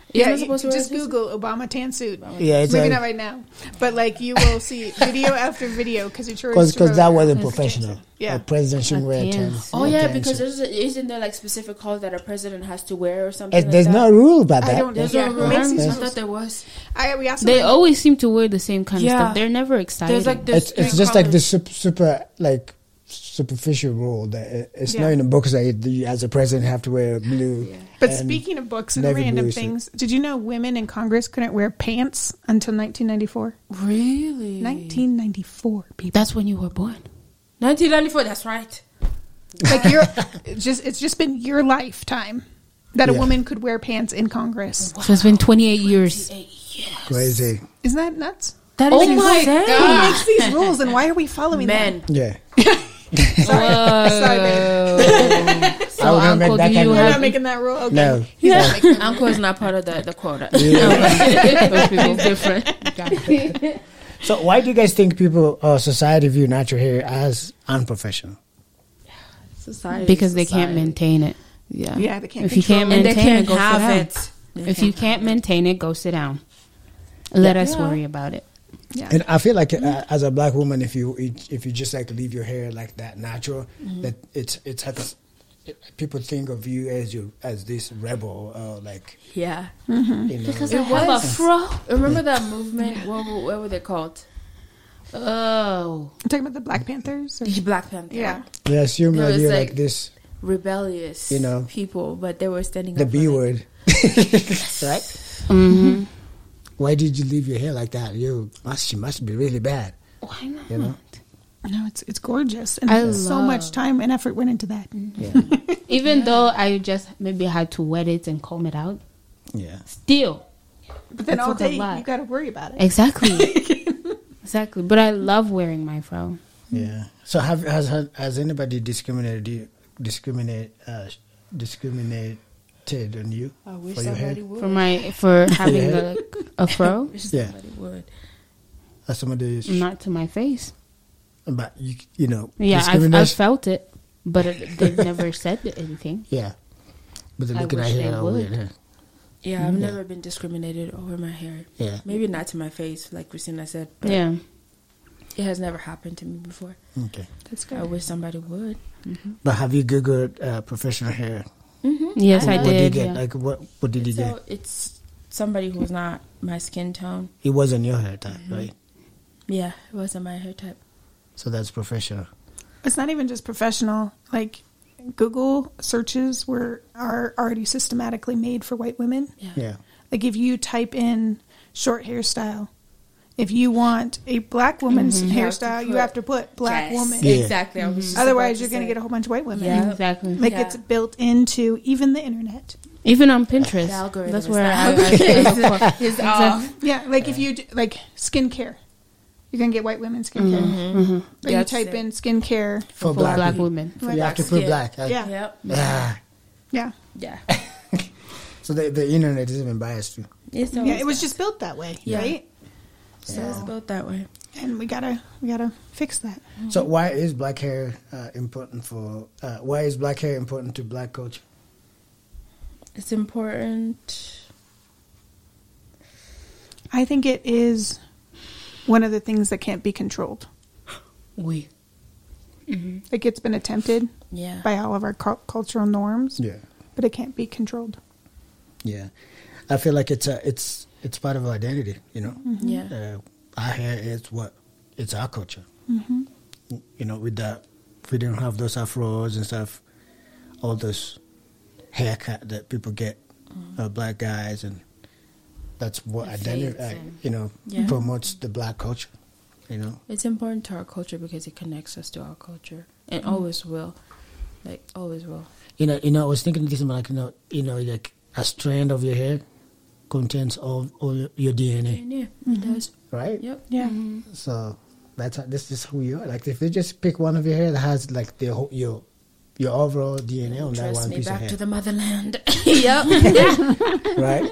Yeah, not supposed to wear just a tan Google Obama tan suit. Yeah, it's Maybe like, not right now, but like you will see video after video because because that wasn't professional. Yeah. A president shouldn't A wear a tan tan. suit. Oh a yeah, tan because suit. isn't there like specific clothes that a president has to wear or something? There's like that? no rule about I that. don't. There's Yeah, no who rule. makes these I rules? thought there was. We also They always seem to wear the same kind of Yeah. stuff. They're never excited. There's like this. It's just like the super like superficial rule that it's Yeah. not in the books that you, as a president, have to wear blue. But and speaking of books and navy random blue suit. things, did you know women in Congress couldn't wear pants until 1994? Really? 1994, people. That's when you were born. 1994. That's right. Like it's just been your lifetime that a Yeah. woman could wear pants in Congress. So it's been 28 years. Crazy. Isn't that nuts? That is Oh my insane. Who makes these rules and why are we following Men. Yeah. them? Sorry, babe. So, I would not make Uncle, that do kind you of- We're have not making that rule. Okay. No. Yeah. Uncle is not part of the quota. those people different? So why do you guys think people society view natural hair as unprofessional? Society. Because they can't maintain it. Yeah. Yeah, they can't If you can't control it. And they maintain it, can't go sit have down. it. They If you can't maintain it, go sit down. Let us worry about it. Yeah. And I feel like as a black woman, if you just like leave your hair like that natural, that it's like people think of you as this rebel, like Yeah. you know. Because You it have a was. fro. Remember that movement? What were they called? Oh. I'm talking about the Black Panthers. Or? Black Panther. Yeah. They assume It that was you're like- like this, Rebellious, You know, people, but they were standing the up B for it. word, right? Mm-hmm. Why did you leave your hair like that? She must be really bad, Why not? you know. No, it's gorgeous. And I so much time and effort went into that. Yeah, Even though I just maybe had to wet it and comb it out, yeah. still. But then It all took a day, lot. you got to worry about it. Exactly. Exactly. But I love wearing my fro. Yeah. So has anybody discriminated on you I wish for your hair? somebody would. For having Yeah. a fro? Wish Yeah. somebody would. As somebody, Not to my face. but you know, Yeah, I've discrimination. felt it, but they've never said anything. Yeah, but they're I looking at wish they hair. would. Weird hair. Yeah, I've never been discriminated over my hair. Yeah. Maybe not to my face, like Christina said. But Yeah. it has never happened to me before. Okay. That's I good. wish somebody would. But have you googled professional hair? Yes, I What did you did. get? Yeah. Like what did you So get? it's somebody who's not my skin tone. It wasn't your hair type, right? Yeah, it wasn't my hair type. So that's professional. It's not even just professional. Like Google searches are already systematically made for white women. Yeah. Like if you type in short hairstyle, if you want a black woman's hairstyle, you have to put black woman. Yeah. Exactly. I was just Otherwise, about you're going to say. get a whole bunch of white women. Yeah. Exactly. Like Yeah. it's built into even the internet. Even on Pinterest. The algorithm That's is where not- I look for. It's off. Yeah, like if you like skincare, you're gonna get white women skincare. But you That's type it. in skincare. For For black, black people. women. You have to put skin. black. Yeah, Yep. Ah. yeah, Yeah. So the internet is even biased too. It's yeah. always It was that. just built that way, Yeah. right? So it's built that way. And we gotta fix that. So why is black hair important for? Why is black hair important to black culture? It's important. I think it is one of the things that can't be controlled. We. Like it's been attempted Yeah. by all of our cultural norms, Yeah. but it can't be controlled. Yeah, I feel like it's part of our identity. You know, Yeah. our hair is it's our culture. You know, with that, if we didn't have those afros and stuff, all those haircut that people get, black guys, and that's what identity, Yeah. promotes the black culture. You know, It's important to our culture because it connects us to our culture and always will. Like, always will. you know, I was thinking this about like a strand of your hair contains all your DNA, And yeah, it does. right? Yep. Yeah. So this is who you are. Like if you just pick one of your hair that has like the whole, your overall DNA on that Trust one me, piece of back hair, to the motherland. Yep. right?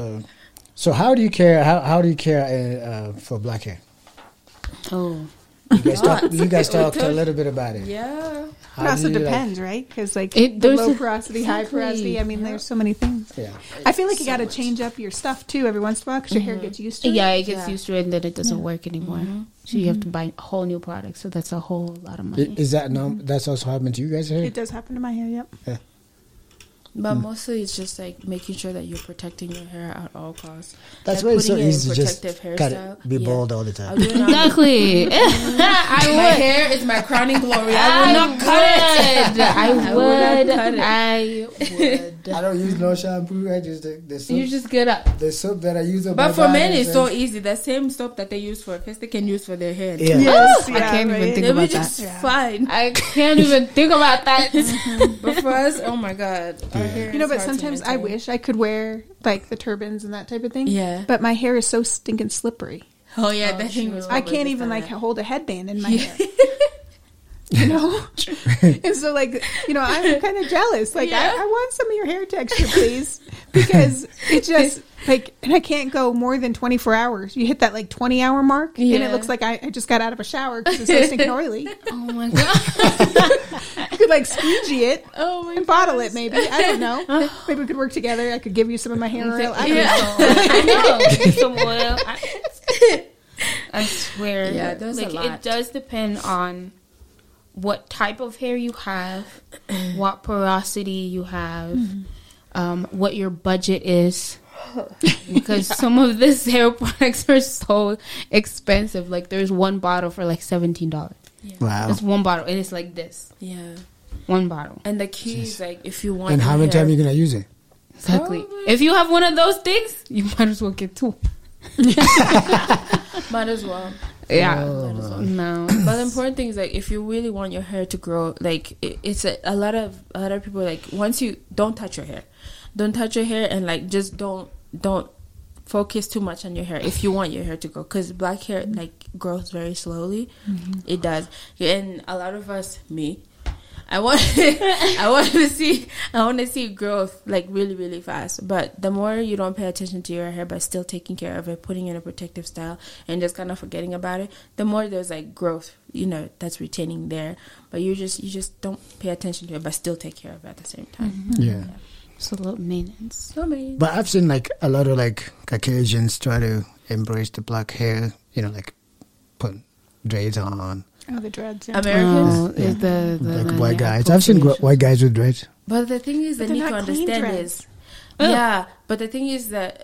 So how do you care? How do you care for black hair? Oh, You guys talked a little bit about it. Yeah. How It also do you, depends, right? Because like there's low a- porosity, high porosity. I mean, there's so many things. Yeah. I feel like you got to change up your stuff too every once in a while because your hair gets used to it. Yeah, it gets used to it, and then it doesn't work anymore. So you have to buy a whole new product. So that's a whole lot of money. Is that that's also happened to you guys here? It does happen to my hair. Yep. Yeah. But mostly it's just like making sure that you're protecting your hair at all costs. That's Like why it's so putting it in easy to just protective cut hairstyle. it, be bald all the time. I'll do it now. Exactly. My hair is my crowning glory. I will not cut it. I would. cut it. I would. I don't use no shampoo. I just the soap. You just get up. The soap that I use on But my for body men, it's is so easy. The same soap that they use for face, they can use for their hair. Yeah. Yes, I can't even think They'll be about just that. fine. I can't even think about that. But for us, oh my god, our hair You know, is but hard to sometimes I maintain. wish I could wear like the turbans and that type of thing. Yeah. But my hair is so stinking slippery. Oh yeah, that thing was. I can't even like hold a headband in my hair. You know? And so like, you know, I'm kind of jealous. Like I want some of your hair texture, please. Because it just like, and I can't go more than 24 hours. You hit that like 20-hour mark and it looks like I just got out of a shower because it's so stinking oily. Oh my god. I could like squeegee it Oh and bottle it maybe. I don't know. Maybe we could work together. I could give you some of my hair oil. I don't know. I know. Some oil. I swear. Yeah, there's a like lot. it does depend on what type of hair you have, what porosity you have, what your budget is. Because some of this hair products are so expensive. Like there's one bottle for like $17. Wow. It's one bottle and it's like this. Yeah. One bottle. And the key is like if you want. And how your many hair- times are you gonna use it? Exactly. If you have one of those things, you might as well get two. Might as well. Yeah. Oh, No. But the important thing is like if you really want your hair to grow, like it's a lot of people like once you don't touch your hair and like just don't focus too much on your hair if you want your hair to grow, because black hair like grows very slowly. It does. And a lot of us, I want to see growth like really, really fast. But the more you don't pay attention to your hair but still taking care of it, putting it in a protective style and just kind of forgetting about it, the more there's like growth, you know, that's retaining there. But you just don't pay attention to it but still take care of it at the same time. Yeah. It's a little maintenance. So many. But I've seen like a lot of like Caucasians try to embrace the black hair. You know, like put dreads on. Oh, the dreads. Yeah. Americans. Oh, is the Like white guys. I've seen white guys with dreads. But the thing is, they they're need to not clean understand dreads. is, yeah. But the thing is that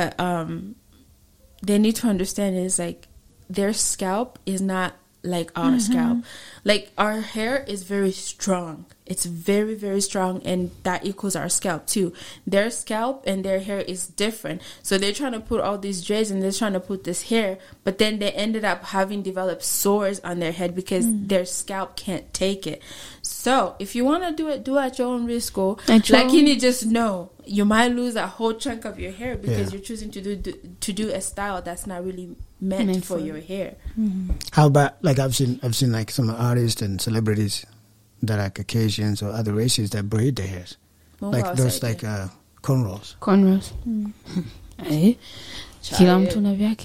they need to understand is like their scalp is not like our scalp. Like our hair is very strong. It's very, very strong, and that equals our scalp too. Their scalp and their hair is different. So they're trying to put all these dreads and they're trying to put this hair, but then they ended up having developed sores on their head because their scalp can't take it. So if you want to do it, do at your own risk. Like you need to just know you might lose a whole chunk of your hair because you're choosing to do a style that's not really meant for your hair. How about like I've seen like some artists and celebrities that are Caucasians or other races that braid their hairs, like those like cornrows. Cornrows. Eh? Kila mtu na vyake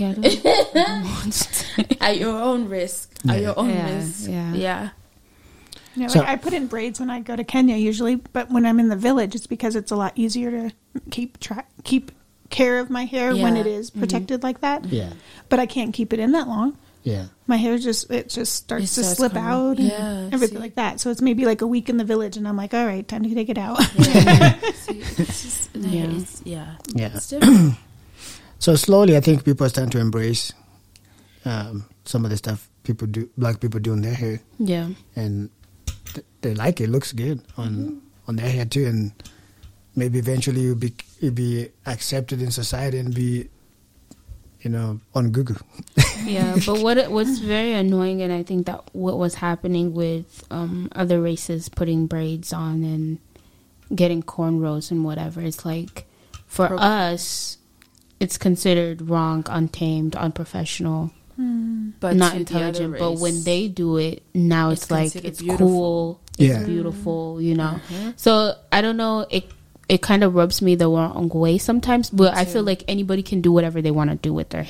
At your own risk. At your own risk. Yeah. Yeah. Yeah, So- like I put in braids when I go to Kenya usually, but when I'm in the village, it's because it's a lot easier to keep care of my hair when Yeah. it is protected like that. Yeah, But I can't keep it in that long. yeah. My hair just starts It to starts slip coming. out and Yeah, everything see? like that. So it's maybe like a week in the village, and I'm like, all right, time to take it out. See, it's just, Yeah. yeah. Yeah. It's different. So slowly, I think people are starting to embrace some of the stuff black people do in their hair, Yeah. and they like it. It looks good on their hair too, and maybe eventually you'll be accepted in society and be, you know, on Google. Yeah, but what's very annoying, and I think that what was happening with other races putting braids on and getting cornrows and whatever, it's like for us, it's considered wrong, untamed, unprofessional, But not to the intelligent. other But race, when they do it, now it's like considered it's beautiful. cool, Yeah. it's beautiful, you know. So I don't know. It kind of rubs me the wrong way sometimes, but I feel like anybody can do whatever they want to do with their hair.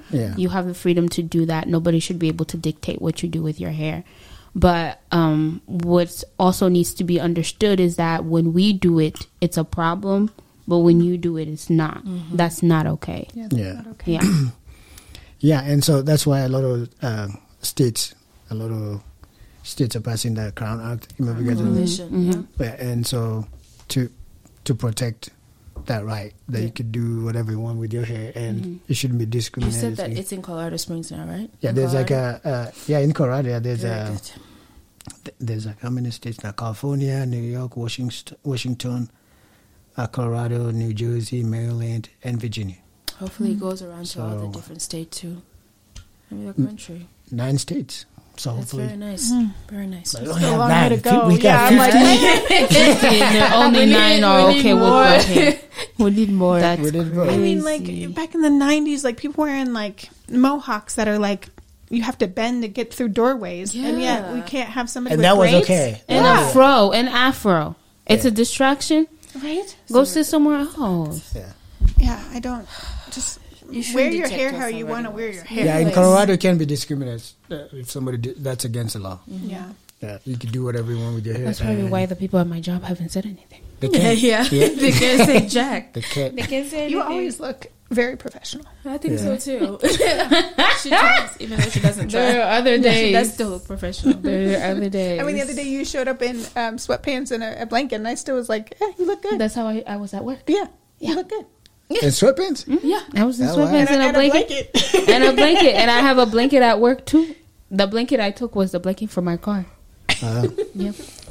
Yeah. You have the freedom to do that. Nobody should be able to dictate what you do with your hair. But what also needs to be understood is that when we do it, it's a problem. But when you do it, it's not. That's not okay. Yeah. That's not okay. Yeah. Yeah, and so that's why a lot of states are passing the Crown Act. And so to protect that right, that you could do whatever you want with your hair, and you shouldn't be You discriminated. said that it's in Colorado Springs now, right? Yeah, In there's Colorado? in Colorado, there's Very good. there's how many states now? California, New York, Washington, Colorado, New Jersey, Maryland, and Virginia. Hopefully it goes around to all the So- different states too. Maybe the country. 9 states. So That's hopefully, very nice. Very nice. But we Still only a have long 9. way to go. We got I'm like, 50. And only 9 are okay with black hair. We need more. That's We did more. I mean, crazy. like back in the 90s, like people wearing like mohawks that are like you have to bend to get through doorways, and yet we can't have somebody. And with that was braids. okay. And a fro, an afro. It's a distraction. right? Go sit somewhere else. Yeah. Yeah, I don't just You shouldn't wear your detect hair us how you already. want to wear your hair. Yeah, in Like, Colorado, it can be discriminated if somebody that's against the law. Yeah. Yeah, you can do whatever you want with your hair. That's probably and why the people at my job haven't said anything. they can't. They can't say Jack. They can't. You always look very professional. I think Yeah. so too. She tries, even though she doesn't try. There are other She does days. still look professional. There are other days. I mean, the other day you showed up in sweatpants and a blanket, and I still was like, "Yeah, you look good." That's how I was at work. Yeah, you look good. And sweatpants? Yeah. I was in Oh, wow. sweatpants and a blanket. And a blanket. And I have a blanket at work too. The blanket I took was the blanket for my car. Yep.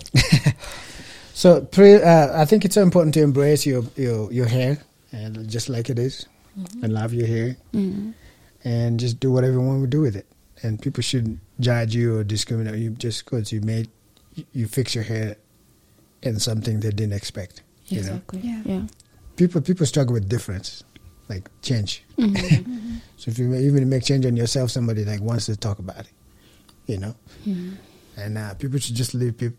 So, I think it's so important to embrace your hair, and just like it is, and love your hair, and just do whatever you want to do with it. And people shouldn't judge you or discriminate you just because you fix your hair in something they didn't expect. You know, Exactly. Yeah. people struggle with difference, like change. So if you even make change on yourself, somebody like wants to talk about it. You know, and people should just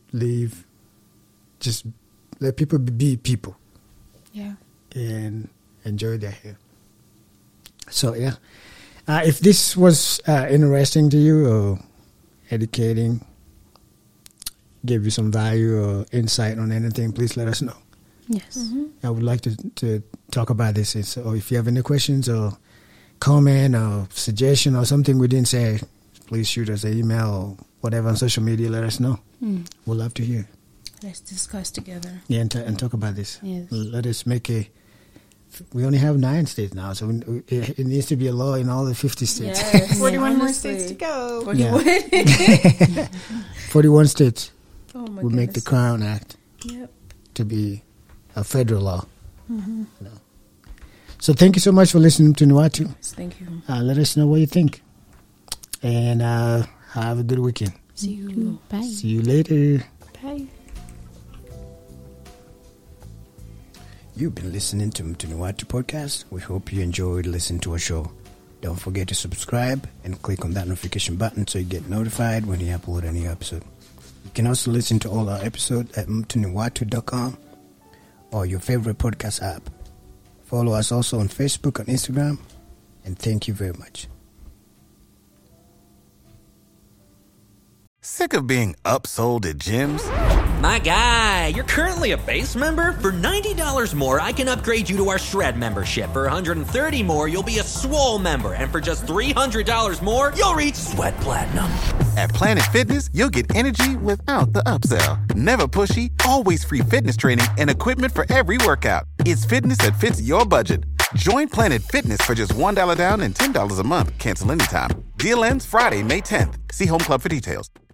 just let people be people. Yeah. And enjoy their hair. So yeah, if this was interesting to you or educating, gave you some value or insight on anything, please let us know. Yes. I would like to talk about this. Or if you have any questions or comment or suggestion or something we didn't say, please shoot us an email or whatever on social media. Let us know. We'd love to hear. Let's discuss together. Yeah, and talk about this. Yes. Let us make we only have 9 states now, so it needs to be a law in all the 50 states. Yes. 41 more Honestly. states to go. Yeah. 41 states Oh my will make the goodness. Crown Act Yep. to be a federal law. You know. So thank you so much for listening to Nuatu. Thank you. Let us know what you think. And have a good weekend. See you. Bye. See you later. Bye. You've been listening to Mtunuwatu Podcast. We hope you enjoyed listening to our show. Don't forget to subscribe and click on that notification button so you get notified when we upload a new episode. You can also listen to all our episodes at mtunuwatu.com or your favorite podcast app. Follow us also on Facebook and Instagram. And thank you very much. Sick of being upsold at gyms? My guy, you're currently a base member. For $90 more, I can upgrade you to our Shred membership. For $130 more, you'll be a Swole member. And for just $300 more, you'll reach Sweat Platinum. At Planet Fitness, you'll get energy without the upsell. Never pushy, always free fitness training and equipment for every workout. It's fitness that fits your budget. Join Planet Fitness for just $1 down and $10 a month. Cancel anytime. Deal ends Friday, May 10th. See Home Club for details.